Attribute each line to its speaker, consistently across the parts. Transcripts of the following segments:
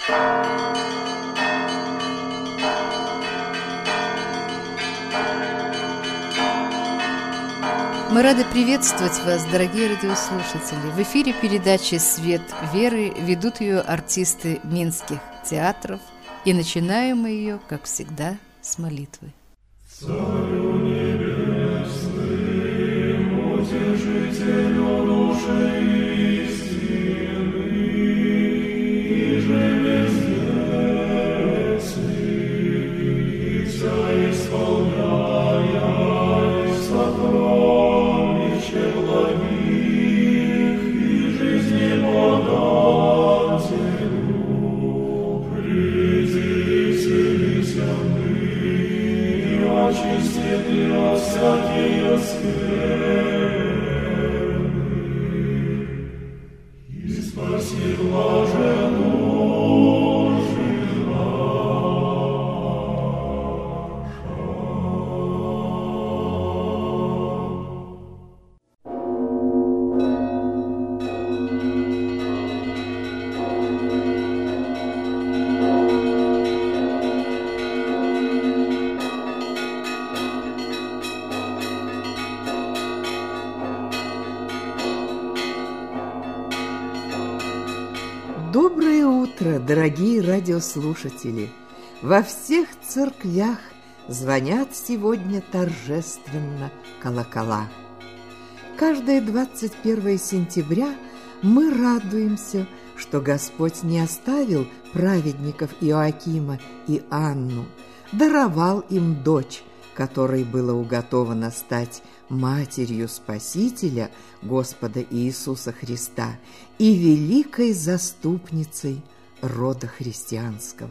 Speaker 1: Мы рады приветствовать вас, дорогие радиослушатели. В эфире передачи «Свет веры», ведут ее артисты минских театров. И начинаем мы ее, как всегда, с молитвы.
Speaker 2: Царю небесным, утешителю души истины, иже бездетный, вся исполняя сокровища благих и жизни подателю, приди, вселися очистит меня всякие скверны и спаси блаженную жизнь
Speaker 3: Доброе утро, дорогие радиослушатели! Во всех церквях звонят сегодня торжественно колокола. Каждое 21 сентября мы радуемся, что Господь не оставил праведников Иоакима и Анну, даровал им дочь, которой было уготовано стать матерью Спасителя Господа Иисуса Христа и великой заступницей рода христианского.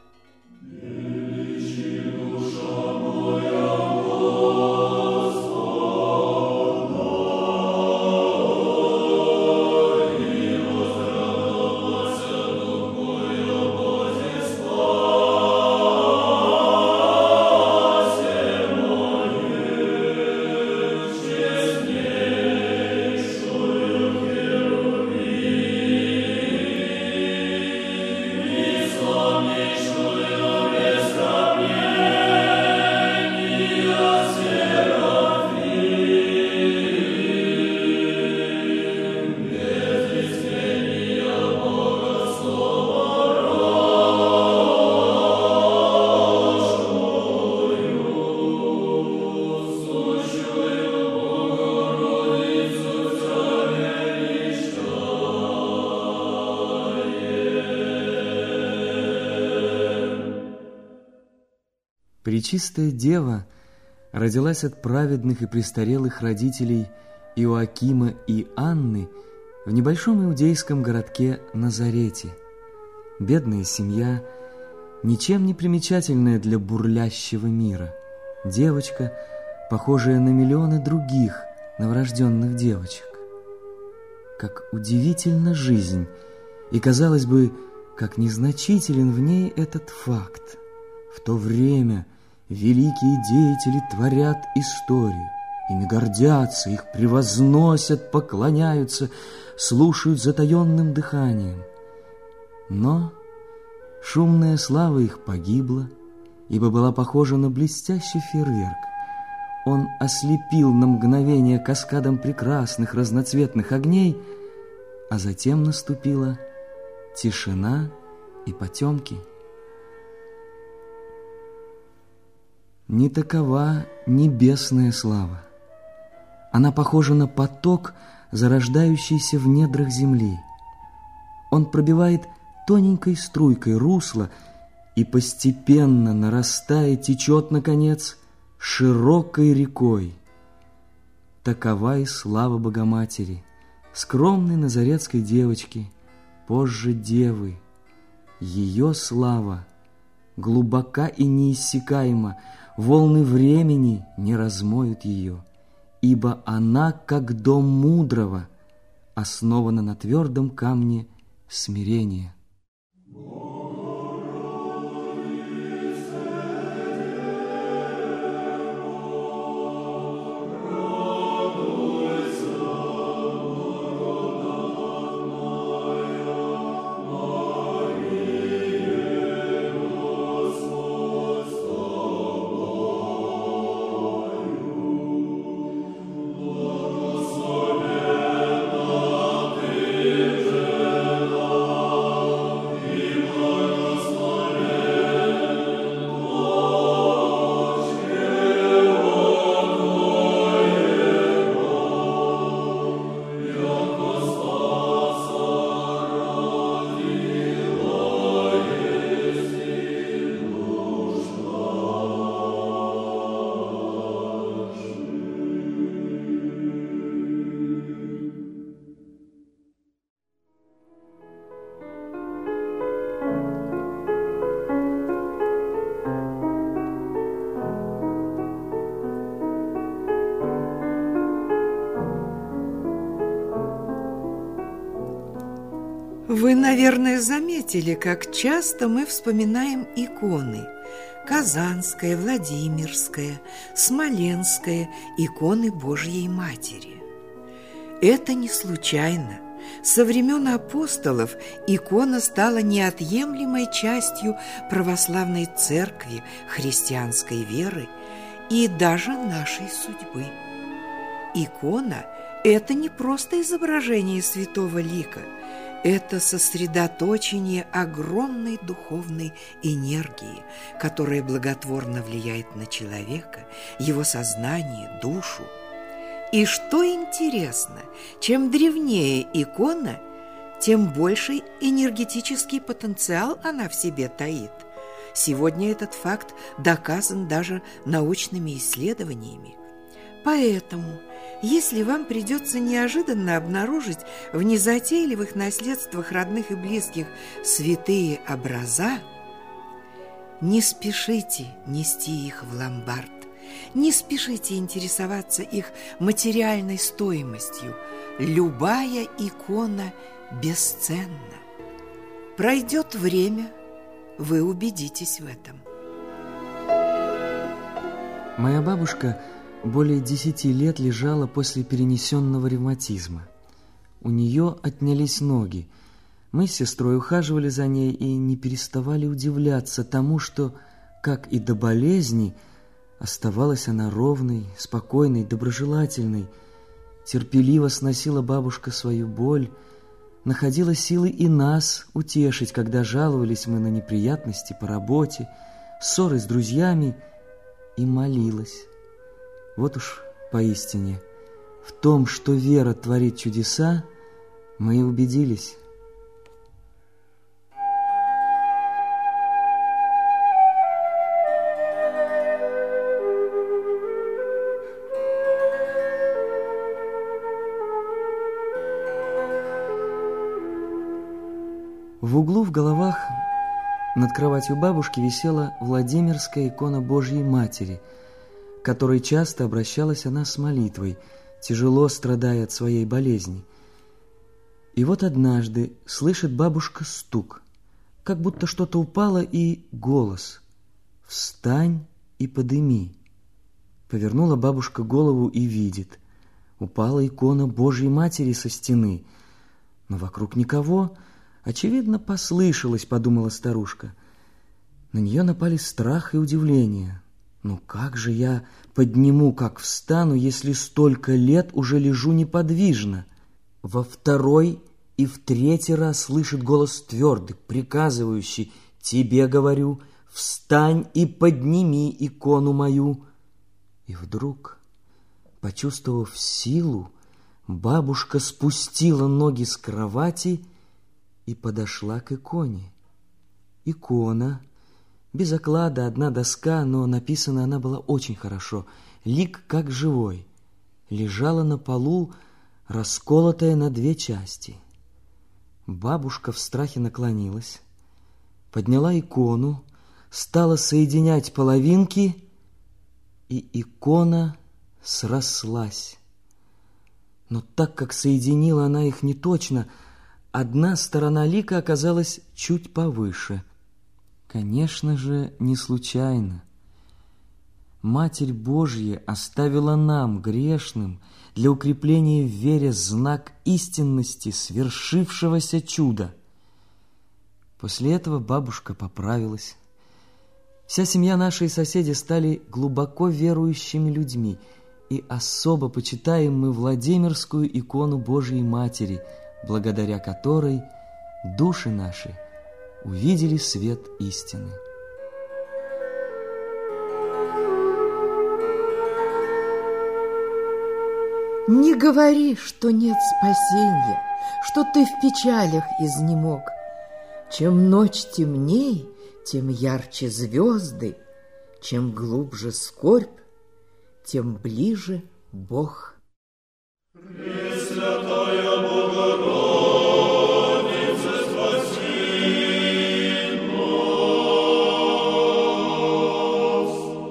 Speaker 4: Пречистая Дева родилась от праведных и престарелых родителей Иоакима и Анны в небольшом иудейском городке Назарете. Бедная семья, ничем не примечательная для бурлящего мира. Девочка, похожая на миллионы других новорожденных девочек. Как удивительна жизнь, и, казалось бы, как незначителен в ней этот факт. В то время великие деятели творят историю, ими гордятся, их превозносят, поклоняются, слушают затаенным дыханием. Но шумная слава их погибла, ибо была похожа на блестящий фейерверк. Он ослепил на мгновение каскадом прекрасных разноцветных огней, а затем наступила тишина и потемки. Не такова небесная слава. Она похожа на поток, зарождающийся в недрах земли. Он пробивает тоненькой струйкой русло и, постепенно нарастая, течет, наконец, широкой рекой. Такова и слава Богоматери, скромной назаретской девочки, позже девы. Ее слава глубока и неиссякаема, волны времени не размоют ее, ибо она, как дом мудрого, основана на твердом камне смирения.
Speaker 2: Мария.
Speaker 3: наверное, заметили, как часто мы вспоминаем иконы. Казанская, Владимирская, Смоленская иконы Божьей Матери. Это не случайно. Со времен апостолов икона стала неотъемлемой частью православной церкви, христианской веры и даже нашей судьбы. Икона – это не просто изображение святого лика, это сосредоточение огромной духовной энергии, которая благотворно влияет на человека, его сознание, душу. И что интересно, чем древнее икона, тем больший энергетический потенциал она в себе таит. Сегодня этот факт доказан даже научными исследованиями. Поэтому, если вам придется неожиданно обнаружить в незатейливых наследствах родных и близких святые образа, не спешите нести их в ломбард. Не спешите интересоваться их материальной стоимостью. Любая икона бесценна. Пройдет время, вы убедитесь в этом.
Speaker 4: Моя бабушка более 10 лет лежала после перенесенного ревматизма. У нее отнялись ноги. Мы с сестрой ухаживали за ней и не переставали удивляться тому, что, как и до болезни, оставалась она ровной, спокойной, доброжелательной. Терпеливо сносила бабушка свою боль, находила силы и нас утешить, когда жаловались мы на неприятности по работе, ссоры с друзьями, и молилась. Вот уж поистине, в том, что вера творит чудеса, мы и убедились. В углу в Головах над кроватью бабушки висела Владимирская икона Божьей Матери, к которой часто обращалась она с молитвой, тяжело страдая от своей болезни. И вот однажды слышит бабушка стук, как будто что-то упало, и голос: «Встань и подыми». Повернула бабушка голову и видит: упала икона Божьей Матери со стены, но вокруг никого. Очевидно, послышалось, подумала старушка. На нее напали страх и удивление. Ну как же я подниму, как встану, если столько лет уже лежу неподвижно? Во второй и в третий раз слышит голос твердый, приказывающий: «Тебе говорю, встань и подними икону мою». И вдруг, почувствовав силу, бабушка спустила ноги с кровати и подошла к иконе. Икона, без оклада, одна доска, но написана она была очень хорошо, лик как живой, лежала на полу, расколотая на 2 части. Бабушка в страхе наклонилась, подняла икону, стала соединять половинки, и икона срослась. Но так как соединила она их неточно, одна сторона лика оказалась чуть повыше. Конечно же, не случайно. Матерь Божья оставила нам, грешным, для укрепления в вере знак истинности свершившегося чуда. После этого бабушка поправилась. Вся семья, наши и соседи стали глубоко верующими людьми, и особо почитаем мы Владимирскую икону Божьей Матери, благодаря которой души наши увидели свет истины.
Speaker 3: Не говори, что нет спасения, что ты в печалях изнемог. Чем ночь темней, тем ярче звезды, чем глубже скорбь, тем ближе Бог.
Speaker 2: Пресвятая Богородица, спаси нас.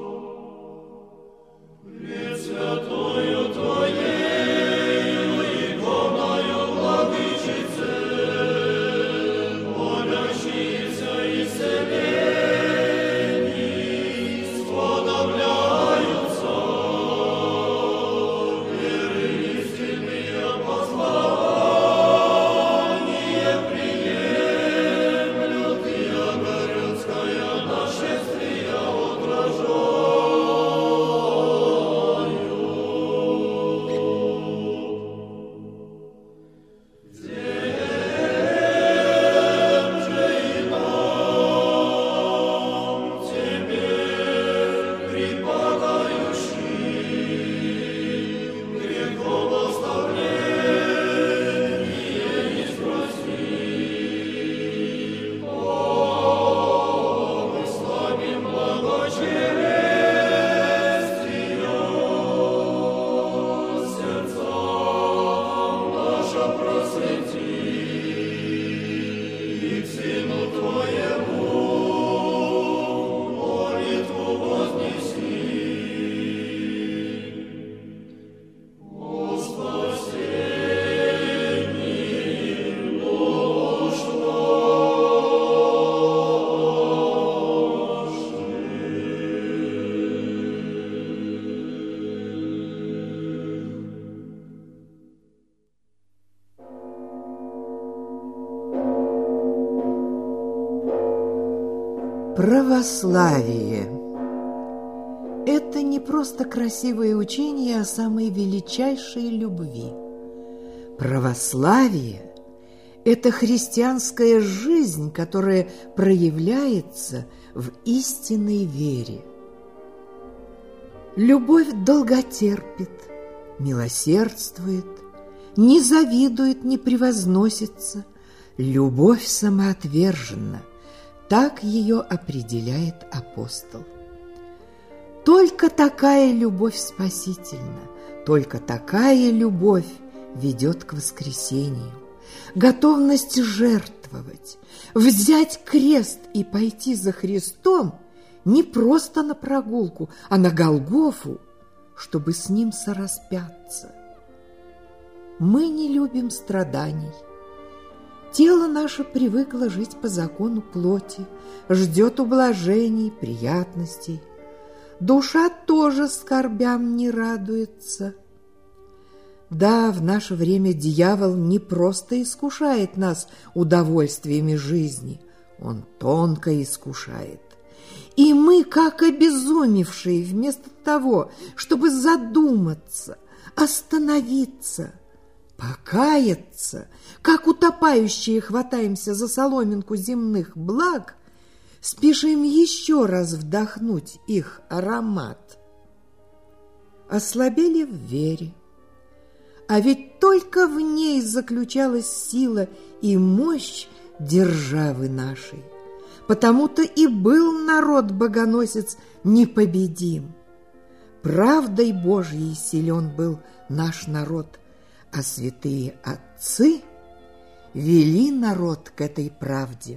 Speaker 2: Пресвятою Твоею иконою, Владычице,
Speaker 3: Православие – это не просто красивое учение о самой величайшей любви. Православие – это христианская жизнь, которая проявляется в истинной вере. Любовь долготерпит, милосердствует, не завидует, не превозносится. Любовь самоотверженна. Так ее определяет апостол. Только такая любовь спасительна, только такая любовь ведет к воскресению. Готовность жертвовать, взять крест и пойти за Христом не просто на прогулку, а на Голгофу, чтобы с Ним сораспяться. Мы не любим страданий. Тело наше привыкло жить по закону плоти, ждет ублажений, приятностей. Душа тоже скорбям не радуется. Да, в наше время дьявол не просто искушает нас удовольствиями жизни, он тонко искушает. И мы, как обезумевшие, вместо того, чтобы задуматься, остановиться, покаяться, как утопающие хватаемся за соломинку земных благ, спешим еще раз вдохнуть их аромат. Ослабели в вере, а ведь только в ней заключалась сила и мощь державы нашей. Потому-то и был народ-богоносец непобедим. Правдой Божьей силен был наш народ, а святые отцы вели народ к этой правде.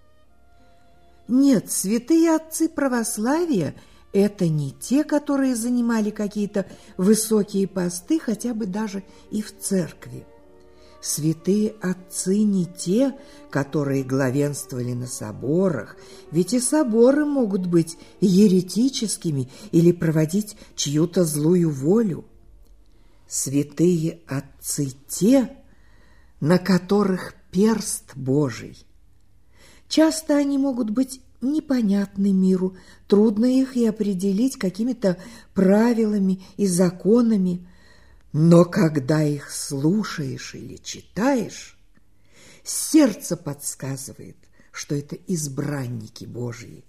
Speaker 3: Нет, святые отцы православия – это не те, которые занимали какие-то высокие посты, хотя бы даже и в церкви. Святые отцы не те, которые главенствовали на соборах, ведь и соборы могут быть еретическими или проводить чью-то злую волю. Святые отцы те, на которых перст Божий. Часто они могут быть непонятны миру, трудно их и определить какими-то правилами и законами, но когда их слушаешь или читаешь, сердце подсказывает, что это избранники Божьи.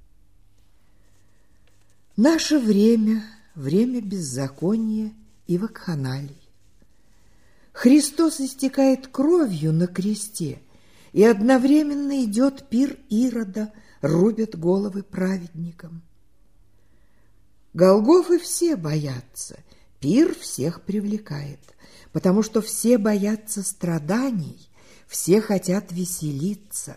Speaker 3: Наше время – время беззакония и вакханалий. Христос истекает кровью на кресте, и одновременно идет пир Ирода, рубят головы праведникам. Голгофы все боятся, пир всех привлекает, потому что все боятся страданий, все хотят веселиться.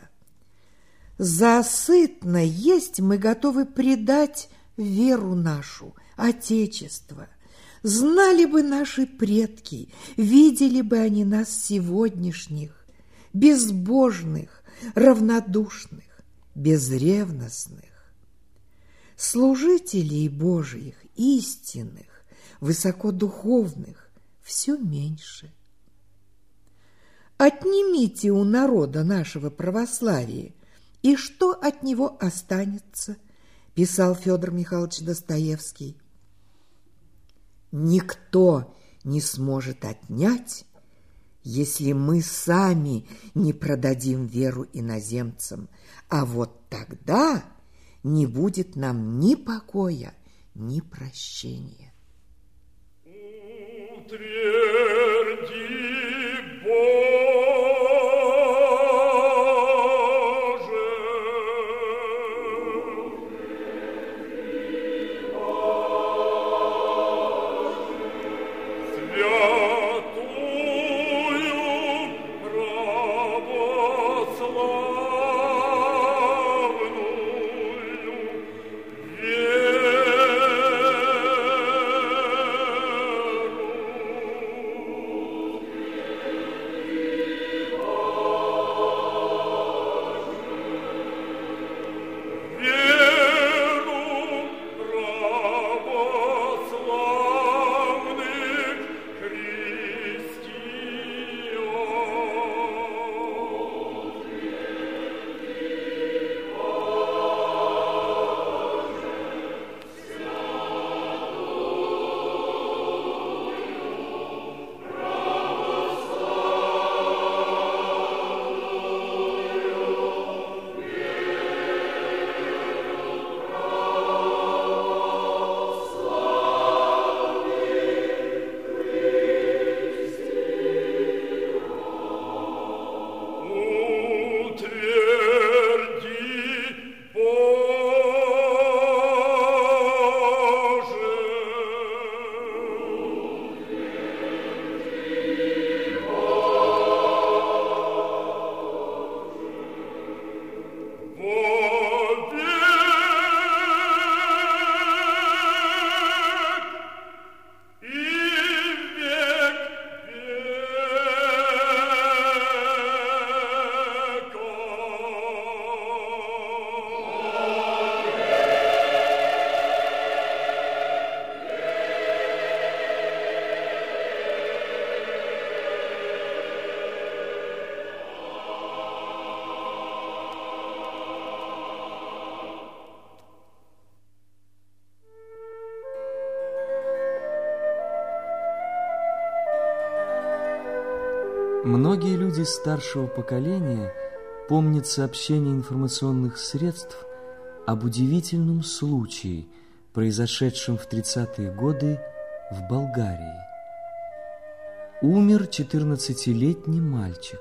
Speaker 3: Засытно есть мы готовы предать веру нашу, Отечество. Знали бы наши предки, видели бы они нас сегодняшних, безбожных, равнодушных, безревностных. Служителей Божиих, истинных, высокодуховных все меньше. Отнимите у народа нашего православия, и что от него останется, писал Федор Михайлович Достоевский. Никто не сможет отнять, если мы сами не продадим веру иноземцам, а вот тогда не будет нам ни покоя, ни прощения.
Speaker 4: Многие люди старшего поколения помнят сообщения информационных средств об удивительном случае, произошедшем в 30-е годы в Болгарии. Умер 14-летний мальчик.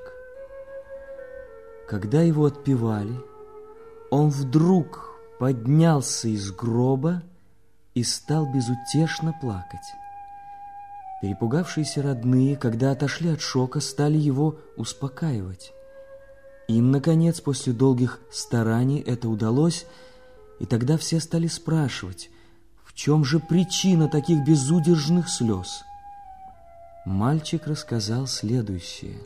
Speaker 4: Когда его отпевали, он вдруг поднялся из гроба и стал безутешно плакать. Перепугавшиеся родные, когда отошли от шока, стали его успокаивать. Им, наконец, после долгих стараний это удалось, и тогда все стали спрашивать, в чем же причина таких безудержных слез. Мальчик рассказал следующее.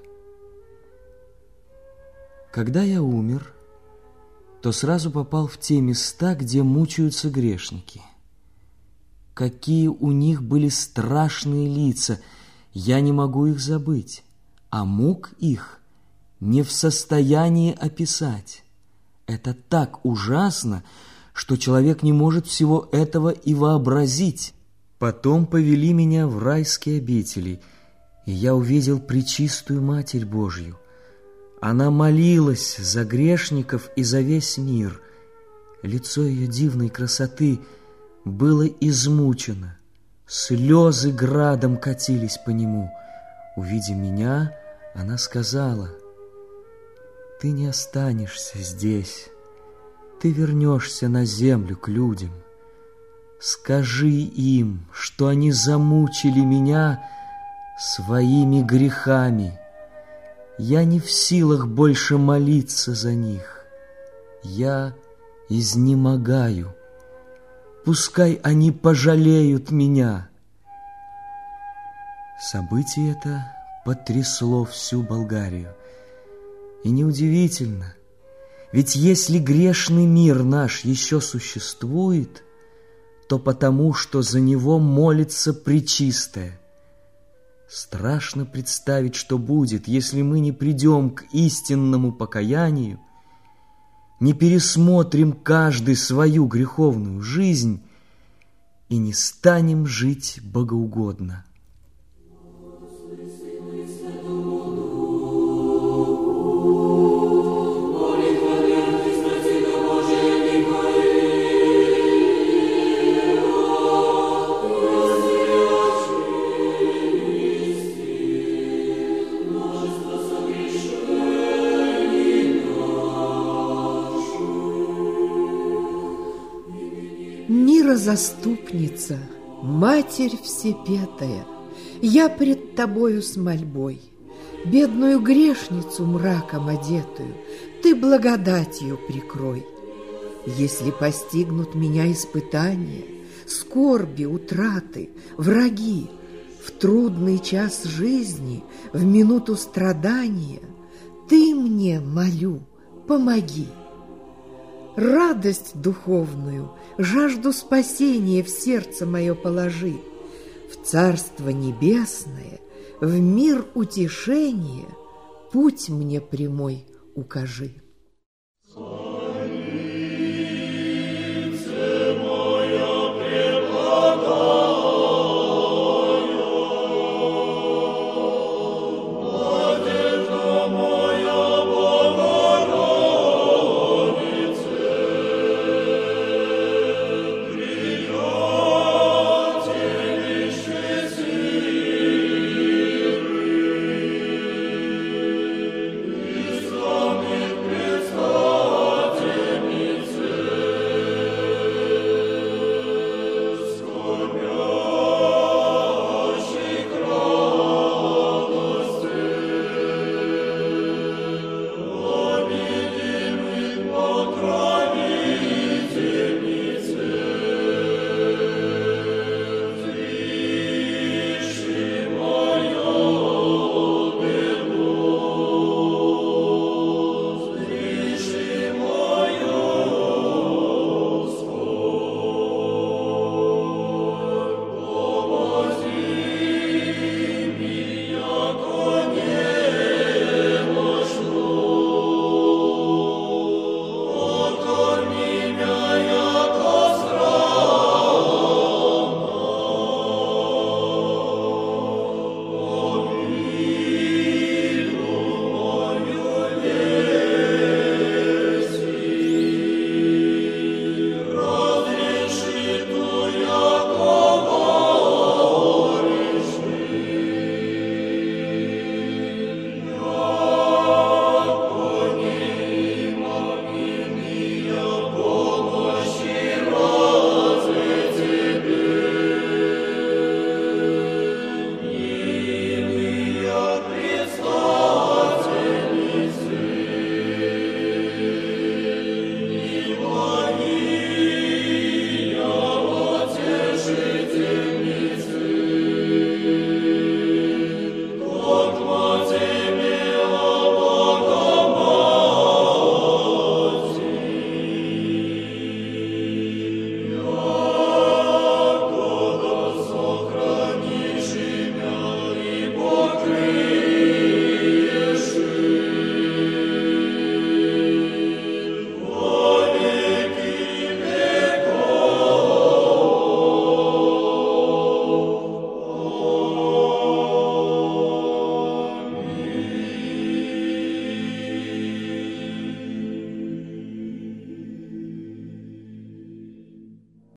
Speaker 4: «Когда я умер, то сразу попал в те места, где мучаются грешники. Какие у них были страшные лица, я не могу их забыть, а мук их не в состоянии описать. Это так ужасно, что человек не может всего этого и вообразить. Потом повели меня в райские обители, и я увидел пречистую Матерь Божью. Она молилась за грешников и за весь мир. Лицо ее дивной красоты было измучено, слезы градом катились по нему. Увидя меня, она сказала: «Ты не останешься здесь, ты вернешься на землю к людям. Скажи им, что они замучили меня своими грехами. Я не в силах больше молиться за них. Я изнемогаю. Пускай они пожалеют меня». Событие это потрясло всю Болгарию. И неудивительно, ведь если грешный мир наш еще существует, то потому, что за него молится Пречистая. Страшно представить, что будет, если мы не придем к истинному покаянию, не пересмотрим каждый свою греховную жизнь и не станем жить богоугодно.
Speaker 3: Заступница, Матерь Всепетая, я пред Тобою с мольбой, бедную грешницу мраком одетую, Ты благодатью прикрой. Если постигнут меня испытания, скорби, утраты, враги, в трудный час жизни, в минуту страдания, Ты мне, молю, помоги. Радость духовную, жажду спасения в сердце мое положи, в Царство Небесное, в мир утешения путь мне прямой укажи.